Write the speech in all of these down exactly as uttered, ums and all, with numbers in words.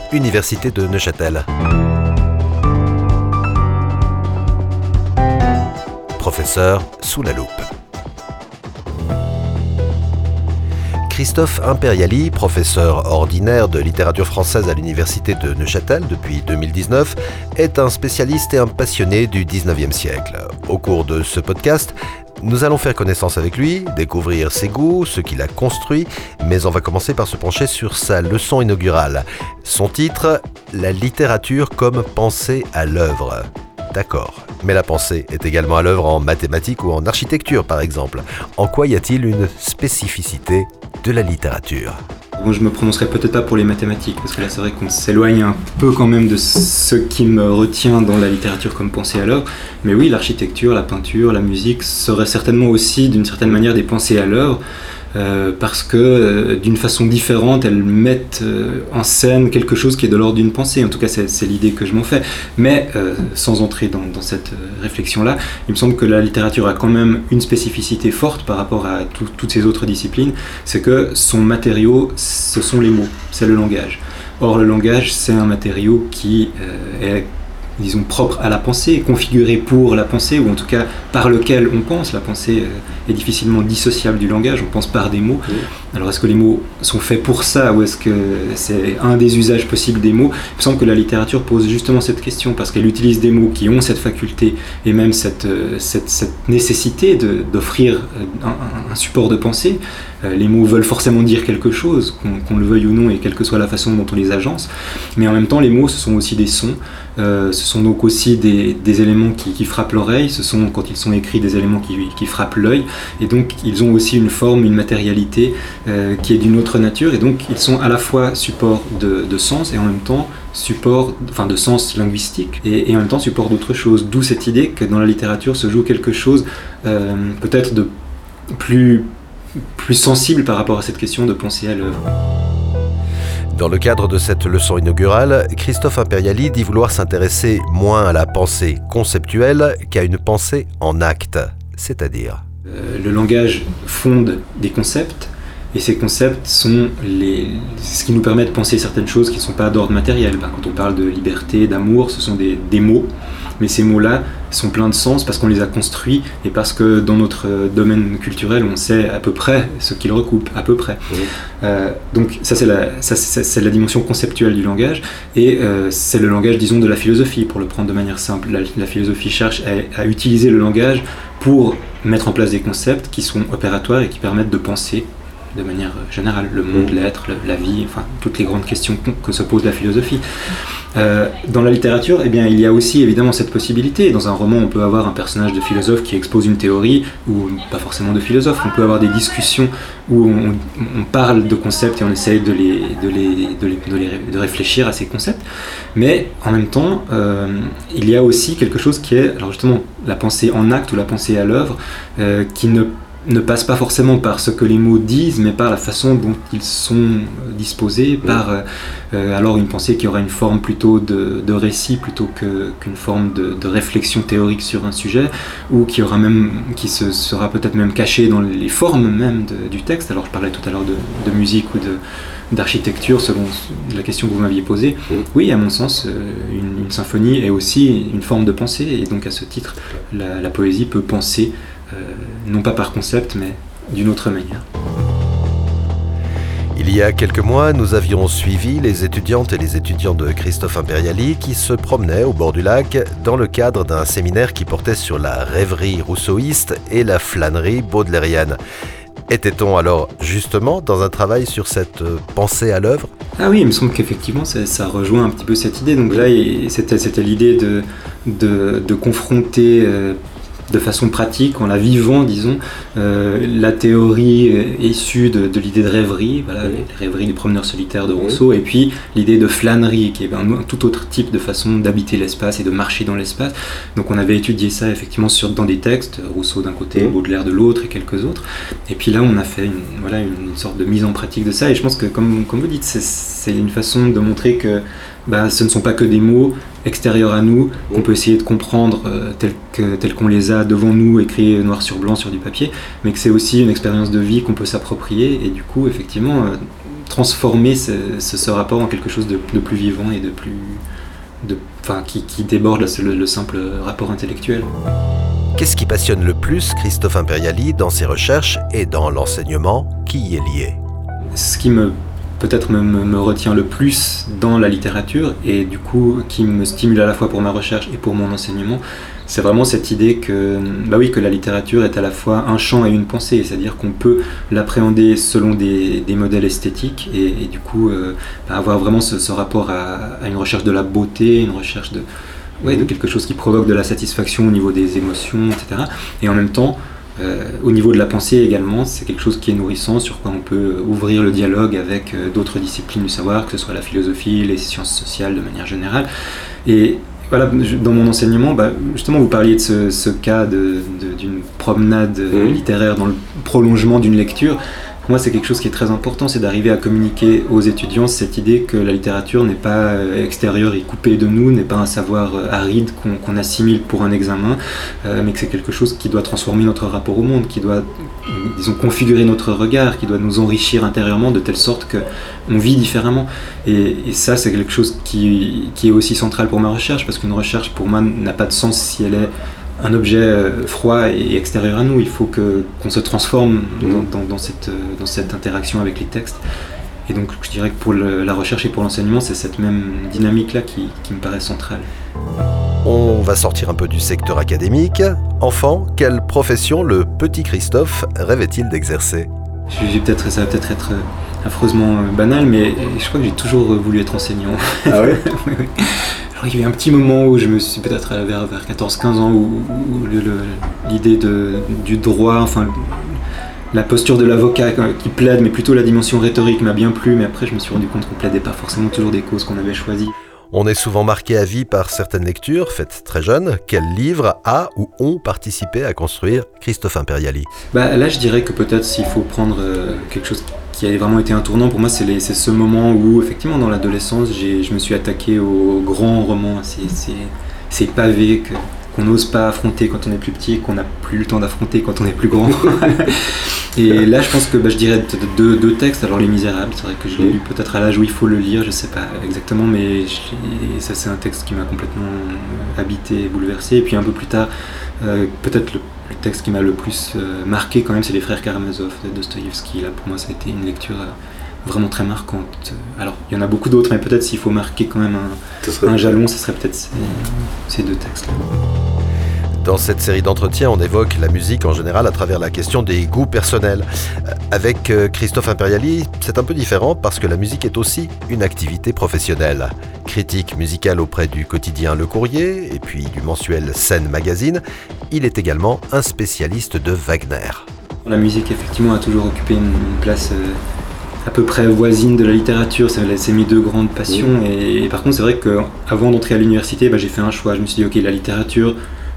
Université de Neuchâtel. Professeur sous la loupe. Christophe Imperiali, professeur ordinaire de littérature française à l'Université de Neuchâtel depuis deux mille dix-neuf, est un spécialiste et un passionné du dix-neuvième siècle. Au cours de ce podcast, nous allons faire connaissance avec lui, découvrir ses goûts, ce qu'il a construit, mais on va commencer par se pencher sur sa leçon inaugurale. Son titre, « La littérature comme pensée à l'œuvre ». D'accord, mais la pensée est également à l'œuvre en mathématiques ou en architecture par exemple. En quoi y a-t-il une spécificité de la littérature ? Bon, je me prononcerai peut-être pas pour les mathématiques, parce que là c'est vrai qu'on s'éloigne un peu quand même de ce qui me retient dans la littérature comme pensée à l'œuvre. Mais oui, l'architecture, la peinture, la musique seraient certainement aussi d'une certaine manière des pensées à l'œuvre, euh, parce que euh, d'une façon différente, elles mettent euh, en scène quelque chose qui est de l'ordre d'une pensée. En tout cas, c'est, c'est l'idée que je m'en fais. Mais euh, sans entrer dans, dans cette euh, réflexion-là, il me semble que la littérature a quand même une spécificité forte par rapport à tout, toutes ces autres disciplines, c'est que son matériau, ce sont les mots, c'est le langage. Or, le langage, c'est un matériau qui euh, est, disons, propre à la pensée, configuré pour la pensée, ou en tout cas par lequel on pense. La pensée est difficilement dissociable du langage, on pense par des mots. Oui. Alors est-ce que les mots sont faits pour ça, ou est-ce que c'est un des usages possibles des mots ? Il me semble que la littérature pose justement cette question, parce qu'elle utilise des mots qui ont cette faculté, et même cette, cette, cette nécessité de, d'offrir un, un support de pensée. Les mots veulent forcément dire quelque chose, qu'on, qu'on le veuille ou non, et quelle que soit la façon dont on les agence. Mais en même temps, les mots, ce sont aussi des sons. Euh, ce sont donc aussi des, des éléments qui, qui frappent l'oreille. Ce sont, quand ils sont écrits, des éléments qui, qui frappent l'œil. Et donc, ils ont aussi une forme, une matérialité euh, qui est d'une autre nature. Et donc, ils sont à la fois support de, de sens et en même temps support, enfin de sens linguistique, et, et en même temps support d'autre chose. D'où cette idée que dans la littérature se joue quelque chose euh, peut-être de plus... plus sensible par rapport à cette question de penser à l'œuvre. Dans le cadre de cette leçon inaugurale, Christophe Imperiali dit vouloir s'intéresser moins à la pensée conceptuelle qu'à une pensée en acte, c'est-à-dire euh, le langage fonde des concepts, et ces concepts sont les, ce qui nous permet de penser certaines choses qui ne sont pas d'ordre matériel. Ben, quand on parle de liberté, d'amour, ce sont des, des mots, mais ces mots-là sont pleins de sens parce qu'on les a construits et parce que dans notre domaine culturel, on sait à peu près ce qu'ils recoupent, à peu près. Oui. Euh, donc ça c'est, la, ça, c'est, c'est la dimension conceptuelle du langage, et euh, c'est le langage, disons, de la philosophie, pour le prendre de manière simple. La, la philosophie cherche à, à utiliser le langage pour mettre en place des concepts qui sont opératoires et qui permettent de penser de manière générale, le monde, l'être, la vie, enfin toutes les grandes questions que se pose la philosophie. Euh, dans la littérature, eh bien, il y a aussi évidemment cette possibilité. Dans un roman, on peut avoir un personnage de philosophe qui expose une théorie, ou pas forcément de philosophe. On peut avoir des discussions où on, on parle de concepts et on essaye de, les, de, les, de, les, de, les, de réfléchir à ces concepts. Mais en même temps, euh, il y a aussi quelque chose qui est, alors justement, la pensée en acte ou la pensée à l'œuvre, euh, qui ne ne passe pas forcément par ce que les mots disent, mais par la façon dont ils sont disposés, par euh, alors une pensée qui aura une forme plutôt de, de récit plutôt que, qu'une forme de, de réflexion théorique sur un sujet, ou qui aura même, qui se, sera peut-être même cachée dans les formes même de, du texte. Alors je parlais tout à l'heure de, de musique ou de, d'architecture, selon la question que vous m'aviez posée. Oui, à mon sens, une, une symphonie est aussi une forme de pensée, et donc à ce titre, la, la poésie peut penser Euh, non pas par concept, mais d'une autre manière. Il y a quelques mois, nous avions suivi les étudiantes et les étudiants de Christophe Imperiali qui se promenaient au bord du lac dans le cadre d'un séminaire qui portait sur la rêverie rousseauiste et la flânerie baudelairienne. Était-on alors justement dans un travail sur cette pensée à l'œuvre ? Ah oui, il me semble qu'effectivement ça, ça rejoint un petit peu cette idée. Donc là, c'était, c'était l'idée de, de, de confronter euh, de façon pratique, en la vivant, disons, euh, la théorie euh, issue de, de l'idée de rêverie, voilà, oui. les rêveries des promeneurs solitaires de Rousseau, oui. Et puis l'idée de flânerie, qui est un, un tout autre type de façon d'habiter l'espace et de marcher dans l'espace. Donc on avait étudié ça effectivement sur, dans des textes, Rousseau d'un côté, oui. Baudelaire de l'autre et quelques autres. Et puis là, on a fait une, voilà, une, une sorte de mise en pratique de ça, et je pense que, comme, comme vous dites, c'est, c'est une façon de montrer que bah, ce ne sont pas que des mots extérieurs à nous, qu'on peut essayer de comprendre euh, tels, que, tels qu'on les a devant nous, écrits noir sur blanc sur du papier, mais que c'est aussi une expérience de vie qu'on peut s'approprier, et du coup, effectivement, euh, transformer ce, ce, ce rapport en quelque chose de, de plus vivant et de plus... De, enfin, qui, qui déborde le, le simple rapport intellectuel. Qu'est-ce qui passionne le plus Christophe Imperiali dans ses recherches et dans l'enseignement qui y est lié? Ce qui me peut-être me, me, me retient le plus dans la littérature et du coup qui me stimule à la fois pour ma recherche et pour mon enseignement, c'est vraiment cette idée que, bah oui, que la littérature est à la fois un champ et une pensée, c'est-à-dire qu'on peut l'appréhender selon des, des modèles esthétiques et, et du coup euh, bah avoir vraiment ce, ce rapport à, à une recherche de la beauté, une recherche de, ouais, de quelque chose qui provoque de la satisfaction au niveau des émotions, et cetera. Et en même temps, Euh, au niveau de la pensée également, c'est quelque chose qui est nourrissant, sur quoi on peut ouvrir le dialogue avec euh, d'autres disciplines du savoir, que ce soit la philosophie, les sciences sociales de manière générale. Et voilà, dans mon enseignement, bah, justement, vous parliez de ce, ce cas de, de, d'une promenade mmh. littéraire dans le prolongement d'une lecture. Pour moi, c'est quelque chose qui est très important, c'est d'arriver à communiquer aux étudiants cette idée que la littérature n'est pas extérieure et coupée de nous, n'est pas un savoir aride qu'on, qu'on assimile pour un examen, euh, mais que c'est quelque chose qui doit transformer notre rapport au monde, qui doit, disons, configurer notre regard, qui doit nous enrichir intérieurement de telle sorte qu'on vit différemment. Et, et ça, c'est quelque chose qui, qui est aussi central pour ma recherche, parce qu'une recherche, pour moi, n'a pas de sens si elle est un objet froid et extérieur à nous. Il faut que, qu'on se transforme dans, dans, dans, cette, dans cette interaction avec les textes. Et donc je dirais que pour le, la recherche et pour l'enseignement, c'est cette même dynamique-là qui, qui me paraît centrale. On va sortir un peu du secteur académique. Enfant, quelle profession le petit Christophe rêvait-il d'exercer? J'ai peut-être, ça va peut-être être affreusement banal, mais je crois que j'ai toujours voulu être enseignant. Ah oui? Oui, oui. Alors, il y a eu un petit moment où je me suis peut-être vers, vers quatorze quinze ans où, où le, le, l'idée de, du droit, enfin la posture de l'avocat qui plaide, mais plutôt la dimension rhétorique m'a bien plu, mais après je me suis rendu compte qu'on plaidait pas forcément toujours des causes qu'on avait choisies. On est souvent marqué à vie par certaines lectures faites très jeunes. Quel livre a ou ont participé à construire Christophe Imperiali? Bah, là, je dirais que peut-être s'il faut prendre euh, quelque chose qui a vraiment été un tournant, pour moi, c'est, les, c'est ce moment où, effectivement, dans l'adolescence, j'ai, je me suis attaqué aux grands romans, ces, ces, ces pavés que, qu'on n'ose pas affronter quand on est plus petit et qu'on n'a plus le temps d'affronter quand on est plus grand. Et là, je pense que bah, je dirais deux, deux textes. Alors, Les Misérables, c'est vrai que je l'ai lu peut-être à l'âge où il faut le lire, je sais pas exactement, mais je, ça, c'est un texte qui m'a complètement habité et bouleversé. Et puis, un peu plus tard, euh, peut-être le, le texte qui m'a le plus euh, marqué, quand même, c'est Les Frères Karamazov de Dostoïevski. Là, pour moi, ça a été une lecture euh, vraiment très marquante. Alors, il y en a beaucoup d'autres, mais peut-être s'il faut marquer quand même un, un jalon, ce serait peut-être ces, ces deux textes-là. Dans cette série d'entretiens, on évoque la musique en général à travers la question des goûts personnels. Avec Christophe Imperiali, c'est un peu différent parce que la musique est aussi une activité professionnelle. Critique musicale auprès du quotidien Le Courrier et puis du mensuel Scène Magazine, il est également un spécialiste de Wagner. La musique, effectivement, a toujours occupé une place euh, à peu près voisine de la littérature. C'est, c'est mes deux grandes passions. Et, et par contre, c'est vrai qu'avant d'entrer à l'université, bah, j'ai fait un choix. Je me suis dit, ok, la littérature,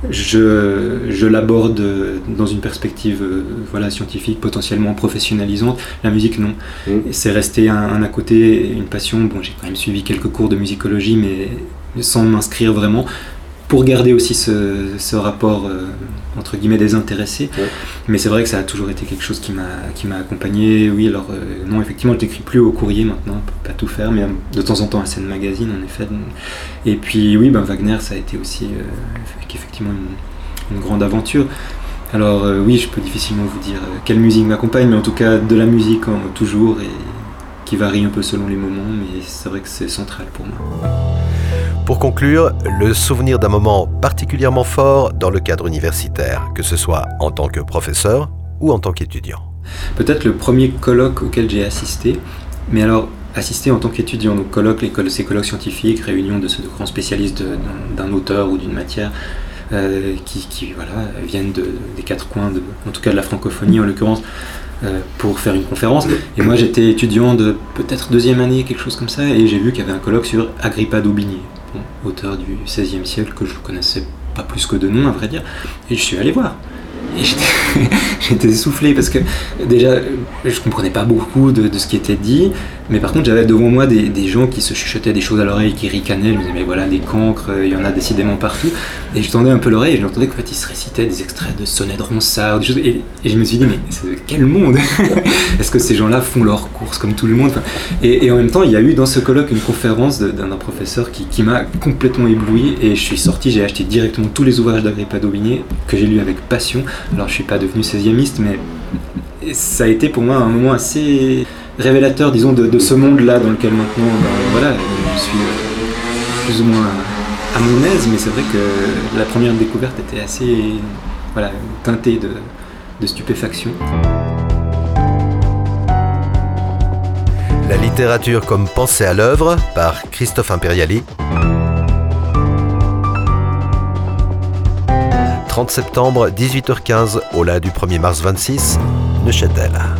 Je, je l'aborde dans une perspective euh, voilà, scientifique, potentiellement professionnalisante. La musique, non. Mmh. C'est resté un, un à côté, une passion. Bon, j'ai quand même suivi quelques cours de musicologie, mais sans m'inscrire vraiment, pour garder aussi ce, ce rapport, euh, entre guillemets, désintéressé. Mmh. Mais c'est vrai que ça a toujours été quelque chose qui m'a, qui m'a accompagné. Oui, alors, euh, non, effectivement, je n'écris plus au Courrier maintenant, on peut pas tout faire, mais de temps en temps à Scène Magazine, en effet. Et puis, oui, ben, Wagner, ça a été aussi euh, effectivement une, une grande aventure. Alors, euh, oui, je peux difficilement vous dire euh, quelle musique m'accompagne, mais en tout cas, de la musique hein, toujours, et qui varie un peu selon les moments, mais c'est vrai que c'est central pour moi. Pour conclure, le souvenir d'un moment particulièrement fort dans le cadre universitaire, que ce soit en tant que professeur ou en tant qu'étudiant. Peut-être le premier colloque auquel j'ai assisté, mais alors assisté en tant qu'étudiant, donc colloque, les, ces colloques scientifiques, réunion de ce grand spécialiste de, d'un, d'un auteur ou d'une matière euh, qui, qui voilà, viennent de, des quatre coins, de, en tout cas de la francophonie en l'occurrence, euh, pour faire une conférence. Et moi j'étais étudiant de peut-être deuxième année, quelque chose comme ça, et j'ai vu qu'il y avait un colloque sur Agrippa d'Aubigné. Bon, auteur du seizième siècle que je ne connaissais pas plus que de nom à vrai dire, et je suis allé voir. et j'étais, j'étais essoufflé parce que déjà je comprenais pas beaucoup de, de ce qui était dit, mais par contre j'avais devant moi des, des gens qui se chuchotaient des choses à l'oreille, qui ricanaient. Je me disais mais voilà, des cancres, il y en a décidément partout, et je tendais un peu l'oreille et j'entendais qu'en fait ils se récitaient des extraits de sonnets de Ronsard, des choses, et, et je me suis dit mais c'est, quel monde. Est-ce que ces gens-là font leurs courses comme tout le monde? Enfin, et, et en même temps il y a eu dans ce colloque une conférence de, d'un, d'un professeur qui, qui m'a complètement ébloui, et je suis sorti, j'ai acheté directement tous les ouvrages d'Agrippa d'Aubigné que j'ai lus avec passion. Alors je suis pas devenu seiziémiste, mais ça a été pour moi un moment assez révélateur, disons, de, de ce monde-là dans lequel maintenant, ben, voilà, je suis euh, plus ou moins à mon aise, mais c'est vrai que la première découverte était assez, voilà, teintée de, de stupéfaction. La littérature comme pensée à l'œuvre par Christophe Imperiali. trente septembre, dix-huit heures quinze, au là du premier mars vingt-six, Neuchâtel.